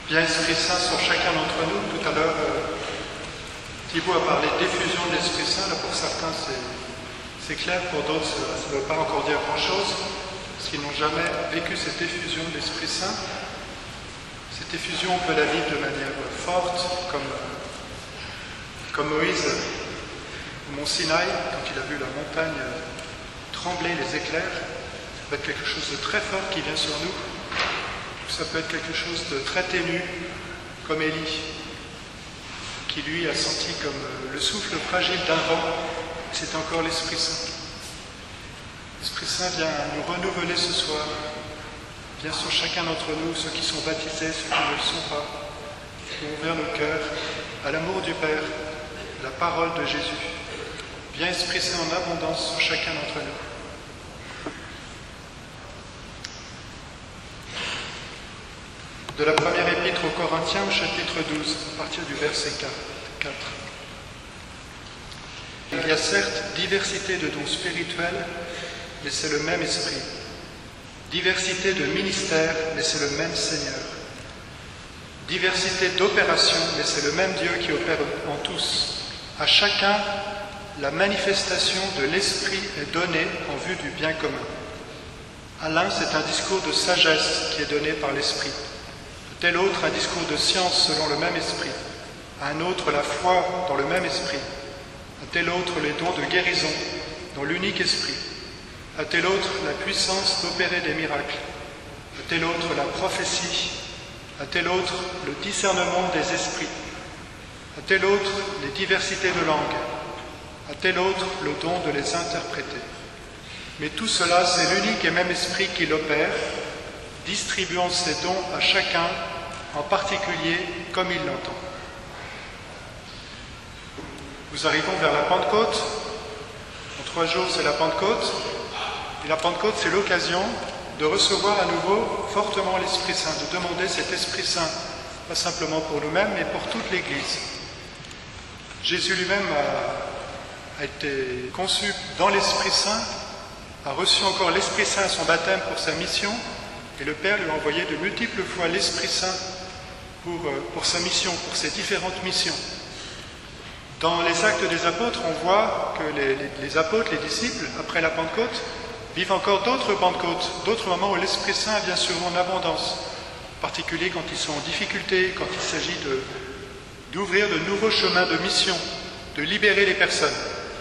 Bien Esprit Saint sur chacun d'entre nous. Tout à l'heure, Thibaut a parlé d'effusion de l'Esprit Saint. Là, pour certains, c'est clair. Pour d'autres, ça ne veut pas encore dire grand-chose, parce qu'ils n'ont jamais vécu cette effusion de l'Esprit Saint. Cette effusion, on peut la vivre de manière forte, comme Moïse au mont Sinaï, quand il a vu la montagne trembler, les éclairs. Ça peut être quelque chose de très fort qui vient sur nous. Ça peut être quelque chose de très ténu, comme Élie, qui lui a senti comme le souffle fragile d'un vent. C'est encore l'Esprit Saint. L'Esprit Saint vient nous renouveler ce soir. Vient sur chacun d'entre nous, ceux qui sont baptisés, ceux qui ne le sont pas, qui ont ouvert nos cœurs à l'amour du Père, à la parole de Jésus. Viens Esprit Saint en abondance sur chacun d'entre nous. De la première épître aux Corinthiens au chapitre 12, à partir du verset 4. Il y a certes diversité de dons spirituels, mais c'est le même Esprit. Diversité de ministères, mais c'est le même Seigneur. Diversité d'opérations, mais c'est le même Dieu qui opère en tous. À chacun, la manifestation de l'Esprit est donnée en vue du bien commun. À l'un, c'est un discours de sagesse qui est donné par l'Esprit. À tel autre, un discours de science selon le même Esprit. À un autre, la foi dans le même Esprit. À tel autre, les dons de guérison dans l'unique Esprit. À tel autre, la puissance d'opérer des miracles. À tel autre, la prophétie. À tel autre, le discernement des esprits. À tel autre, les diversités de langues. À tel autre, le don de les interpréter. Mais tout cela, c'est l'unique et même Esprit qui l'opère, distribuant ses dons à chacun, en particulier comme il l'entend. Nous arrivons vers la Pentecôte. En 3 jours, c'est la Pentecôte. Et la Pentecôte, c'est l'occasion de recevoir à nouveau fortement l'Esprit Saint, de demander cet Esprit Saint, pas simplement pour nous-mêmes, mais pour toute l'Église. Jésus lui-même a été conçu dans l'Esprit Saint, a reçu encore l'Esprit Saint à son baptême pour sa mission, et le Père lui a envoyé de multiples fois l'Esprit Saint pour sa mission, pour ses différentes missions. Dans les Actes des Apôtres, on voit que les apôtres, les disciples, après la Pentecôte, vivent encore d'autres Pentecôtes, d'autres moments où l'Esprit Saint vient sur eux en abondance, en particulier quand ils sont en difficulté, quand il s'agit d'ouvrir de nouveaux chemins de mission, de libérer les personnes.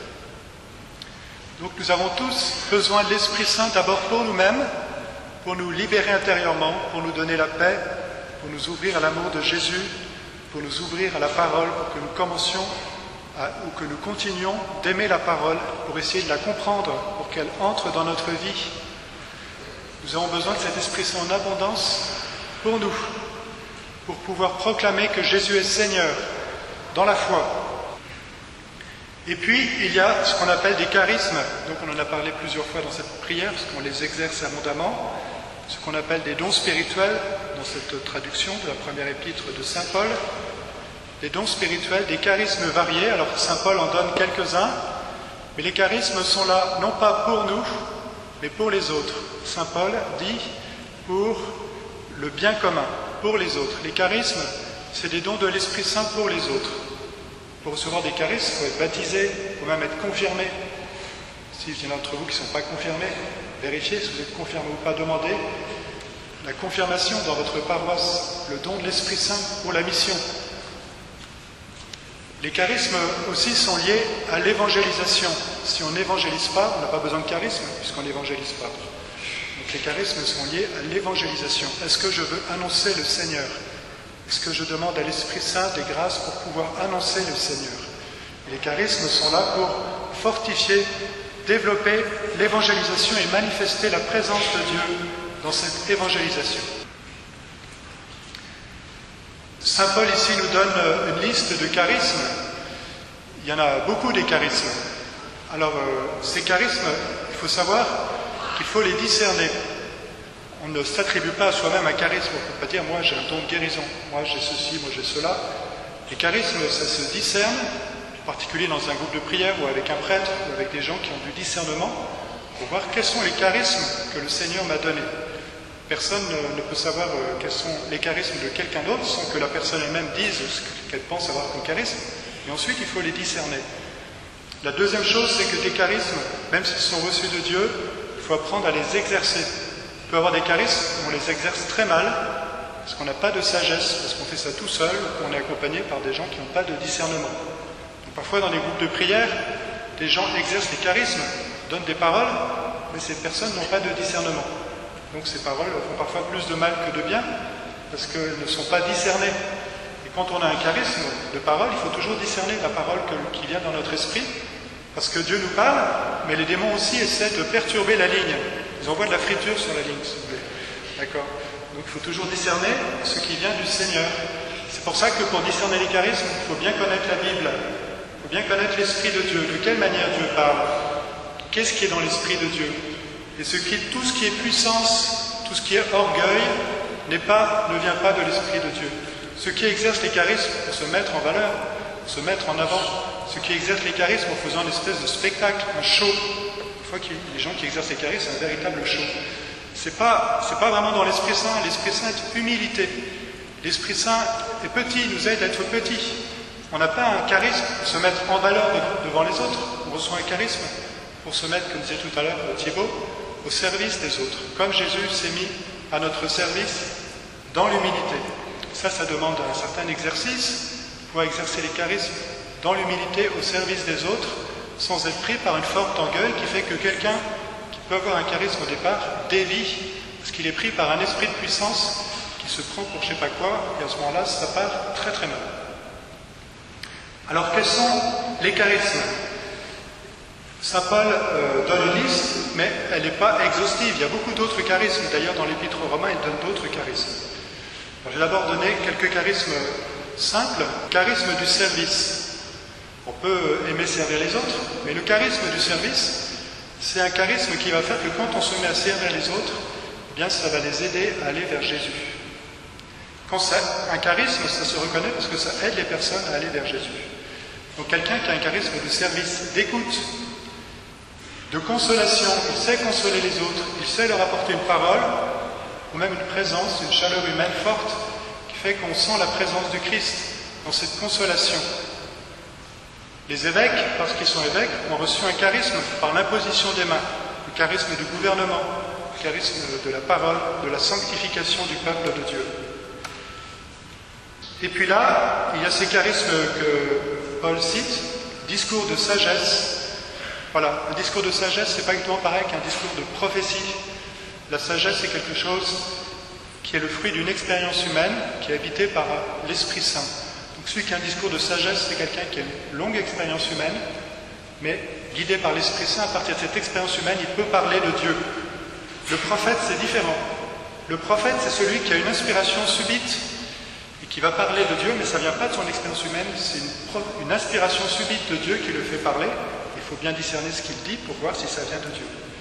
Donc nous avons tous besoin de l'Esprit Saint d'abord pour nous-mêmes, pour nous libérer intérieurement, pour nous donner la paix, pour nous ouvrir à l'amour de Jésus, pour nous ouvrir à la parole, pour que nous commencions ou que nous continuions d'aimer la parole, pour essayer de la comprendre, pour qu'elle entre dans notre vie. Nous avons besoin de cet Esprit Saint en abondance pour nous, pour pouvoir proclamer que Jésus est Seigneur dans la foi. Et puis, il y a ce qu'on appelle des charismes. Donc on en a parlé plusieurs fois dans cette prière, parce qu'on les exerce abondamment. Ce qu'on appelle des dons spirituels, dans cette traduction de la première épître de Saint Paul. Des dons spirituels, des charismes variés. Alors Saint Paul en donne quelques-uns, mais les charismes sont là, non pas pour nous, mais pour les autres. Saint Paul dit pour le bien commun, pour les autres. Les charismes, c'est des dons de l'Esprit Saint pour les autres. Pour recevoir des charismes, il faut être baptisé, il faut même être confirmé. S'il y en a d'entre vous qui ne sont pas confirmés, vérifiez si vous êtes confirmé ou pas, demandez la confirmation dans votre paroisse, le don de l'Esprit Saint pour la mission. Les charismes aussi sont liés à l'évangélisation. Si on n'évangélise pas, on n'a pas besoin de charisme puisqu'on n'évangélise pas. Donc les charismes sont liés à l'évangélisation. Est-ce que je veux annoncer le Seigneur ? Est-ce que je demande à l'Esprit Saint des grâces pour pouvoir annoncer le Seigneur ? Et les charismes sont là pour fortifier, développer l'évangélisation et manifester la présence de Dieu dans cette évangélisation. Saint Paul ici nous donne une liste de charismes. Il y en a beaucoup des charismes. Alors ces charismes, il faut savoir qu'il faut les discerner. On ne s'attribue pas à soi-même un charisme. On ne peut pas dire « moi j'ai un don de guérison, moi j'ai ceci, moi j'ai cela ». Les charismes, ça se discerne, en particulier dans un groupe de prière ou avec un prêtre ou avec des gens qui ont du discernement, pour voir quels sont les charismes que le Seigneur m'a donnés. Personne ne peut savoir quels sont les charismes de quelqu'un d'autre sans que la personne elle-même dise ce qu'elle pense avoir comme charisme. Et ensuite, il faut les discerner. La deuxième chose, c'est que des charismes, même s'ils sont reçus de Dieu, il faut apprendre à les exercer. Il peut y avoir des charismes où on les exerce très mal, parce qu'on n'a pas de sagesse, parce qu'on fait ça tout seul, ou qu'on est accompagné par des gens qui n'ont pas de discernement. Donc, parfois, dans des groupes de prière, des gens exercent les charismes, donnent des paroles, mais ces personnes n'ont pas de discernement. Donc ces paroles font parfois plus de mal que de bien, parce qu'elles ne sont pas discernées. Et quand on a un charisme de parole, il faut toujours discerner la parole qui vient dans notre esprit, parce que Dieu nous parle, mais les démons aussi essaient de perturber la ligne. Ils envoient de la friture sur la ligne, si vous voulez. D'accord? Donc il faut toujours discerner ce qui vient du Seigneur. C'est pour ça que pour discerner les charismes, il faut bien connaître la Bible, il faut bien connaître l'Esprit de Dieu, de quelle manière Dieu parle, qu'est-ce qui est dans l'Esprit de Dieu. Et tout ce qui est puissance, tout ce qui est orgueil, ne vient pas de l'Esprit de Dieu. Ceux qui exercent les charismes pour se mettre en valeur, pour se mettre en avant, ceux qui exercent les charismes en faisant une espèce de spectacle, un show. Une fois que les gens qui exercent les charismes, c'est un véritable show. C'est pas vraiment dans l'Esprit Saint. L'Esprit Saint est humilité. L'Esprit Saint est petit, il nous aide à être petit. On n'a pas un charisme pour se mettre en valeur devant les autres. On reçoit un charisme pour se mettre, comme disait tout à l'heure Thibaut, au service des autres, comme Jésus s'est mis à notre service dans l'humilité. Ça demande un certain exercice, pour exercer les charismes dans l'humilité au service des autres, sans être pris par une forte orgueil qui fait que quelqu'un qui peut avoir un charisme au départ dévie, parce qu'il est pris par un esprit de puissance qui se prend pour je ne sais pas quoi, et à ce moment-là, ça part très très mal. Alors, quels sont les charismes ? Saint Paul donne une liste, mais elle n'est pas exhaustive. Il y a beaucoup d'autres charismes. D'ailleurs, dans l'Épître aux Romains, il donne d'autres charismes. Alors, je vais d'abord donner quelques charismes simples. Charisme du service. On peut aimer servir les autres, mais le charisme du service, c'est un charisme qui va faire que quand on se met à servir les autres, eh bien, ça va les aider à aller vers Jésus. Un charisme, ça se reconnaît parce que ça aide les personnes à aller vers Jésus. Donc, quelqu'un qui a un charisme de service, d'écoute, de consolation, il sait consoler les autres, il sait leur apporter une parole, ou même une présence, une chaleur humaine forte, qui fait qu'on sent la présence du Christ dans cette consolation. Les évêques, parce qu'ils sont évêques, ont reçu un charisme par l'imposition des mains, le charisme du gouvernement, le charisme de la parole, de la sanctification du peuple de Dieu. Et puis là, il y a ces charismes que Paul cite, discours de sagesse. Voilà, un discours de sagesse, c'est pas exactement pareil qu'un discours de prophétie. La sagesse, c'est quelque chose qui est le fruit d'une expérience humaine, qui est habitée par l'Esprit Saint. Donc celui qui a un discours de sagesse, c'est quelqu'un qui a une longue expérience humaine, mais guidé par l'Esprit Saint, à partir de cette expérience humaine, il peut parler de Dieu. Le prophète, c'est différent. Le prophète, c'est celui qui a une inspiration subite et qui va parler de Dieu, mais ça ne vient pas de son expérience humaine, c'est une inspiration subite de Dieu qui le fait parler. Il faut bien discerner ce qu'il dit pour voir si ça vient de Dieu.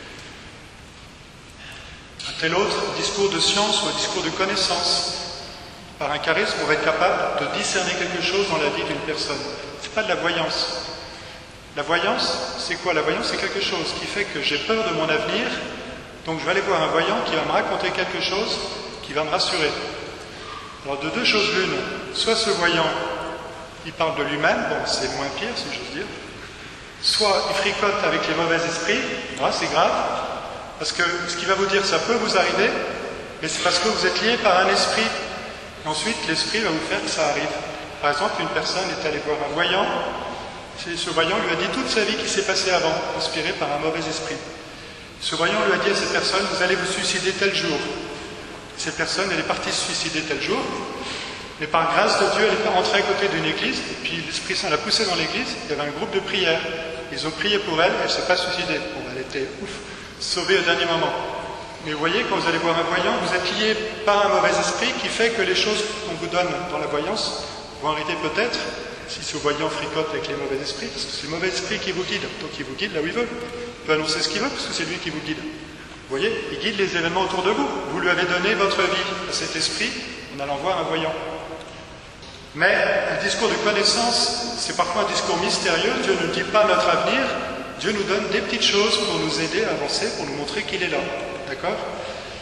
Un tel autre discours de science ou un discours de connaissance. Par un charisme, on va être capable de discerner quelque chose dans la vie d'une personne. Ce n'est pas de la voyance. La voyance, c'est quoi? La voyance, c'est quelque chose qui fait que j'ai peur de mon avenir, donc je vais aller voir un voyant qui va me raconter quelque chose qui va me rassurer. Alors de deux choses l'une, soit ce voyant, il parle de lui-même, bon c'est moins pire si j'ose dire, soit il fricote avec les mauvais esprits, c'est grave, parce que ce qu'il va vous dire, ça peut vous arriver, mais c'est parce que vous êtes lié par un esprit. Et ensuite, l'esprit va vous faire que ça arrive. Par exemple, une personne est allée voir un voyant, ce voyant lui a dit toute sa vie qui s'est passée avant, inspirée par un mauvais esprit. Ce voyant lui a dit à cette personne, vous allez vous suicider tel jour. Cette personne, elle est partie se suicider tel jour, mais par grâce de Dieu, elle est rentrée à côté d'une église, et puis l'Esprit Saint l'a poussée dans l'église, il y avait un groupe de prière. Ils ont prié pour elle, elle ne s'est pas suicidée. Bon, elle était sauvée au dernier moment. Mais vous voyez, quand vous allez voir un voyant, vous êtes lié par un mauvais esprit qui fait que les choses qu'on vous donne dans la voyance vont arriver peut-être, si ce voyant fricote avec les mauvais esprits, parce que c'est le mauvais esprit qui vous guide, donc il vous guide là où il veut. Il peut annoncer ce qu'il veut, parce que c'est lui qui vous guide. Vous voyez, il guide les événements autour de vous. Vous lui avez donné votre vie à cet esprit en allant voir un voyant. Mais un discours de connaissance, c'est parfois un discours mystérieux. Dieu ne dit pas notre avenir. Dieu nous donne des petites choses pour nous aider à avancer, pour nous montrer qu'il est là. D'accord?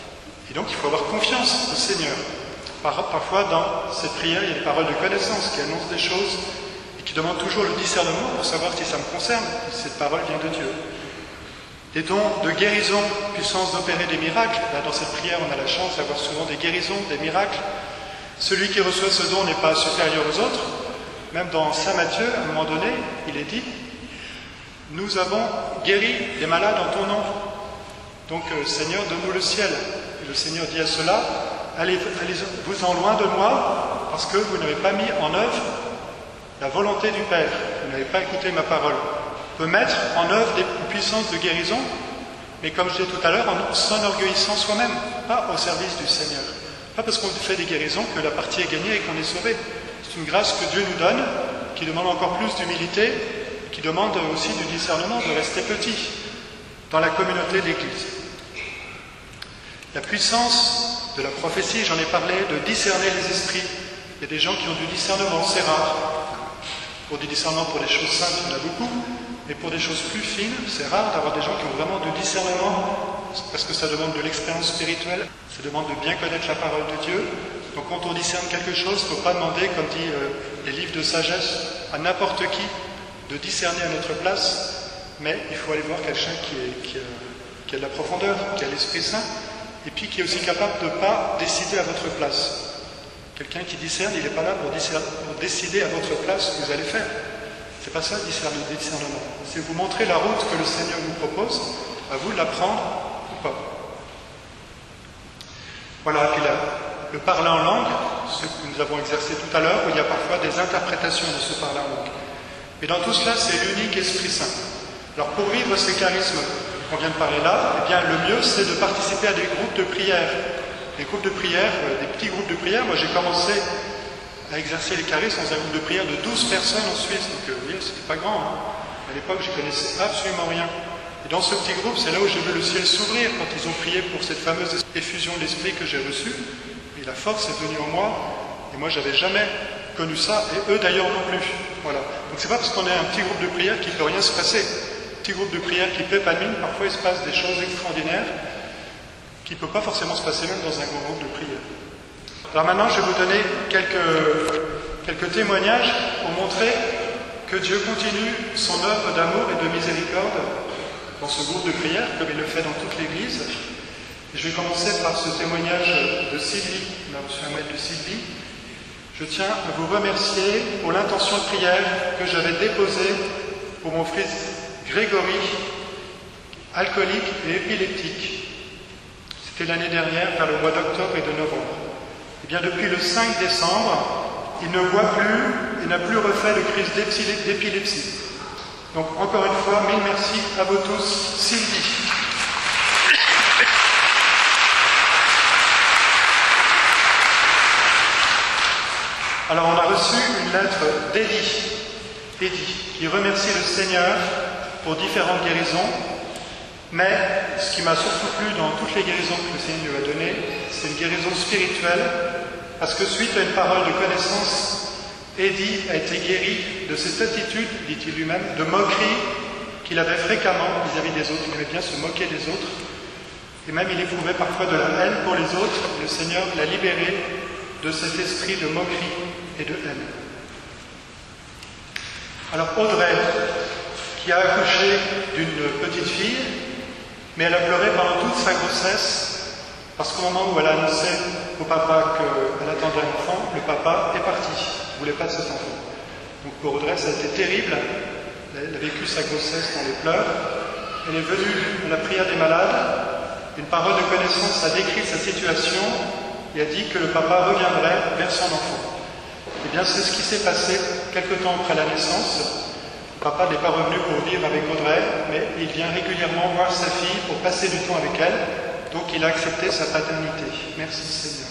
Et donc il faut avoir confiance au Seigneur. Parfois dans cette prière, il y a des paroles de connaissance qui annoncent des choses et qui demandent toujours le discernement pour savoir si ça me concerne, si cette parole vient de Dieu. Des dons de guérison, puissance d'opérer des miracles. Là, dans cette prière, on a la chance d'avoir souvent des guérisons, des miracles. Celui qui reçoit ce don n'est pas supérieur aux autres. Même dans Saint Matthieu, à un moment donné, il est dit « Nous avons guéri des malades en ton nom. Donc, Seigneur, donne-nous le ciel. » Et le Seigneur dit à cela « Allez-vous-en loin de moi, parce que vous n'avez pas mis en œuvre la volonté du Père. Vous n'avez pas écouté ma parole. » On peut mettre en œuvre des puissances de guérison, mais comme je disais tout à l'heure, en s'enorgueillissant soi-même, pas au service du Seigneur. Pas parce qu'on fait des guérisons que la partie est gagnée et qu'on est sauvé. C'est une grâce que Dieu nous donne, qui demande encore plus d'humilité, qui demande aussi du discernement, de rester petit dans la communauté de l'Église. La puissance de la prophétie, j'en ai parlé, de discerner les esprits. Il y a des gens qui ont du discernement, c'est rare. Pour du discernement pour les choses simples, il y en a beaucoup. Mais pour des choses plus fines, c'est rare d'avoir des gens qui ont vraiment du discernement, parce que ça demande de l'expérience spirituelle, ça demande de bien connaître la parole de Dieu. Donc quand on discerne quelque chose, il ne faut pas demander, comme dit les livres de sagesse, à n'importe qui de discerner à notre place, mais il faut aller voir quelqu'un qui a de la profondeur, qui a l'Esprit Saint, et puis qui est aussi capable de ne pas décider à votre place. Quelqu'un qui discerne, il n'est pas là pour décider à votre place ce que vous allez faire. C'est pas ça le discernement. C'est vous montrer la route que le Seigneur vous propose, à vous de la prendre ou pas. Voilà, puis le parler en langue, ce que nous avons exercé tout à l'heure, où il y a parfois des interprétations de ce parler en langue. Et dans tout cela, c'est l'unique Esprit Saint. Alors pour vivre ces charismes qu'on vient de parler là, eh bien le mieux c'est de participer à des groupes de prière. Des groupes de prière, des petits groupes de prière. Moi j'ai commencé à exercer les charismes dans un groupe de prière de 12 personnes en Suisse. Donc vous voyez, c'était pas grand. Hein. À l'époque, je connaissais absolument rien. Et dans ce petit groupe, c'est là où j'ai vu le ciel s'ouvrir quand ils ont prié pour cette fameuse effusion de l'esprit que j'ai reçue. Et la force est venue en moi. Et moi, j'avais jamais connu ça. Et eux d'ailleurs non plus. Voilà. Donc c'est pas parce qu'on est un petit groupe de prière qu'il peut rien se passer. Petit groupe de prière qui paie pas de mine, parfois il se passe des choses extraordinaires qui ne peut pas forcément se passer même dans un grand groupe de prière. Alors maintenant, je vais vous donner quelques témoignages pour montrer que Dieu continue son œuvre d'amour et de miséricorde dans ce groupe de prière, comme il le fait dans toute l'Église. Et je vais commencer par ce témoignage de Sylvie. On a reçu un mail de Sylvie. Je tiens à vous remercier pour l'intention de prière que j'avais déposée pour mon fils Grégory, alcoolique et épileptique. C'était l'année dernière, vers le mois d'octobre et de novembre. Eh bien, depuis le 5 décembre, il ne voit plus et n'a plus refait de crise d'épilepsie. Donc, encore une fois, mille merci à vous tous. Sylvie. Alors, on a reçu une lettre d'Eddie, qui remercie le Seigneur pour différentes guérisons. Mais ce qui m'a surtout plu dans toutes les guérisons que le Seigneur lui a données, c'est une guérison spirituelle, parce que suite à une parole de connaissance, Eddie a été guéri de cette attitude, dit-il lui-même, de moquerie qu'il avait fréquemment vis-à-vis des autres. Il aimait bien se moquer des autres, et même il éprouvait parfois de la haine pour les autres. Le Seigneur l'a libéré de cet esprit de moquerie et de haine. Alors Audrey, qui a accouché d'une petite fille, mais elle a pleuré pendant toute sa grossesse, parce qu'au moment où elle a annoncé au papa qu'elle attendait un enfant, le papa est parti. Il ne voulait pas de cet enfant. Donc pour Audrey, ça a été terrible. Elle a vécu sa grossesse dans les pleurs. Elle est venue à la prière des malades. Une parole de connaissance a décrit sa situation et a dit que le papa reviendrait vers son enfant. Eh bien, c'est ce qui s'est passé quelque temps après la naissance. Le papa n'est pas revenu pour vivre avec Audrey, mais il vient régulièrement voir sa fille pour passer du temps avec elle. Donc il a accepté sa paternité. Merci Seigneur.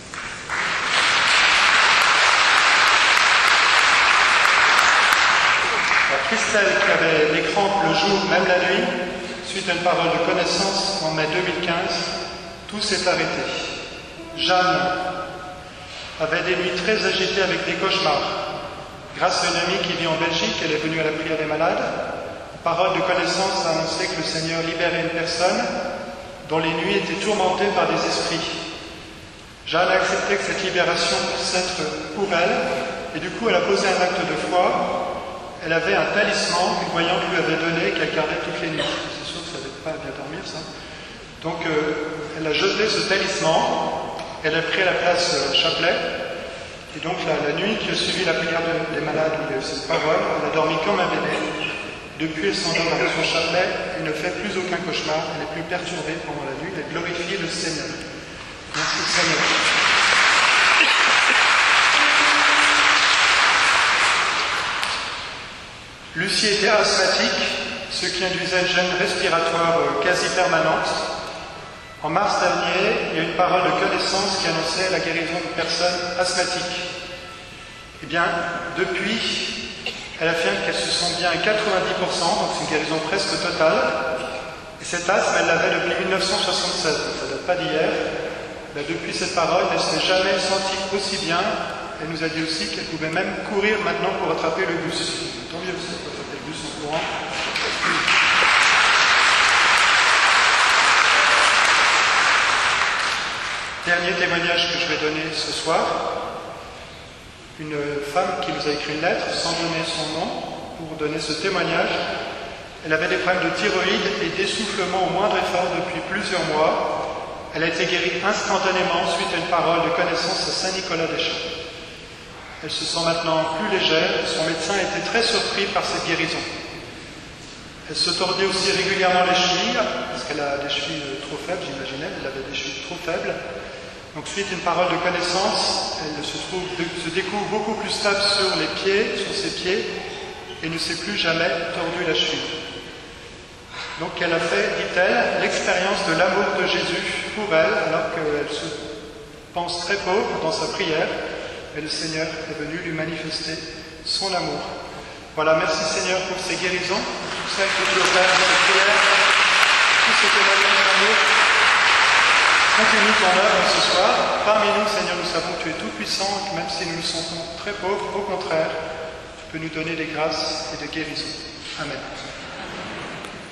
Alors, Christelle, qui avait des crampes le jour, même la nuit, suite à une parole de connaissance en mai 2015, tout s'est arrêté. Jeanne avait des nuits très agitées avec des cauchemars. Grâce à une amie qui vit en Belgique, elle est venue à la prière des malades. Parole de connaissance a annoncé que le Seigneur libérait une personne. dont les nuits étaient tourmentées par des esprits. Jeanne a accepté que cette libération puisse être pour elle, et du coup elle a posé un acte de foi. Elle avait un talisman qu'une voyante lui avait donné, qu'elle gardait toutes les nuits. C'est sûr que ça n'aide pas à bien dormir, ça. Donc elle a jeté ce talisman, elle a pris à la place chapelet, et donc la nuit qui a suivi la prière des malades, où il y a eu cette parole, elle a dormi comme un bébé. Depuis, elle s'endort avec son chapelet, elle ne fait plus aucun cauchemar, elle n'est plus perturbée pendant la nuit, elle glorifie le Seigneur. Merci Seigneur. Lucie était asthmatique, ce qui induisait une gêne respiratoire quasi permanente. En mars dernier, il y a une parole de connaissance qui annonçait la guérison de personnes asthmatiques. Eh bien, depuis, elle affirme qu'elle se sent bien à 90%, donc c'est une guérison presque totale. Et cet asthme, elle l'avait depuis 1976, donc ça ne date pas d'hier. Depuis cette parole, elle ne s'est jamais sentie aussi bien. Elle nous a dit aussi qu'elle pouvait même courir maintenant pour attraper le bus. Tant mieux, ça peut attraper le bus en courant. Dernier témoignage que je vais donner ce soir. Une femme qui nous a écrit une lettre sans donner son nom pour donner ce témoignage. Elle avait des problèmes de thyroïde et d'essoufflement au moindre effort depuis plusieurs mois. Elle a été guérie instantanément suite à une parole de connaissance à Saint-Nicolas-des-Champs. Elle se sent maintenant plus légère. Son médecin a été très surpris par cette guérison. Elle se tordait aussi régulièrement les chevilles, parce qu'elle a des chevilles trop faibles, j'imaginais, elle avait des chevilles trop faibles. Donc suite à une parole de connaissance, elle se découvre beaucoup plus stable sur ses pieds, et ne s'est plus jamais tordu la cheville. Donc elle a fait, dit-elle, l'expérience de l'amour de Jésus pour elle, alors qu'elle se pense très pauvre dans sa prière, et le Seigneur est venu lui manifester son amour. Voilà, merci Seigneur pour ces guérisons, tout ça que tu opères dans cette prière, tout ce témoignage d'amour. Continue ton œuvre ce soir. Parmi nous, Seigneur, nous savons que tu es tout-puissant, et que même si nous nous sentons très pauvres, au contraire, tu peux nous donner des grâces et des guérisons. Amen.